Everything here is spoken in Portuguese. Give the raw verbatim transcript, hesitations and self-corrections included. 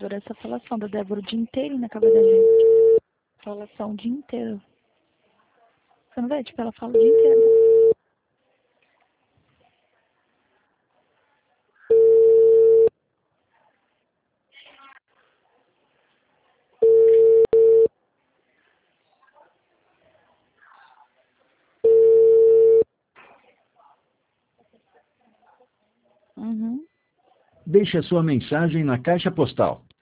adoro essa falação da Débora o dia inteiro na cabeça da gente. Falação o dia inteiro. Você não vê? Tipo, ela fala o dia inteiro. Uhum. Deixe a sua mensagem na caixa postal